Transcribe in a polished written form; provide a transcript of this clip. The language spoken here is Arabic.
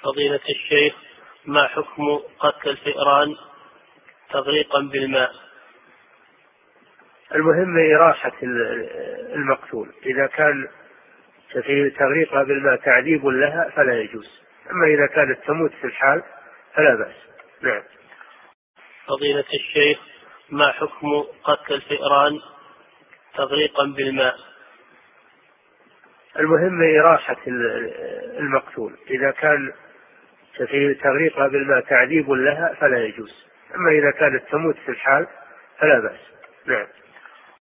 فضيلة الشيخ، ما حكم قتل الفئران تغريقا بالماء؟ المهم إراحة المقتول، إذا كان في تغريقها بالماء تعذيب لها فلا يجوز، أما إذا كانت تموت في الحال فلا بأس. نعم. فضيلة الشيخ، ما حكم قتل الفئران تغريقا بالماء؟ المهم إراحة المقتول، إذا كان في تغريقها بالماء تعذيب لها فلا يجوز، أما إذا كانت تموت في الحال فلا بأس. نعم.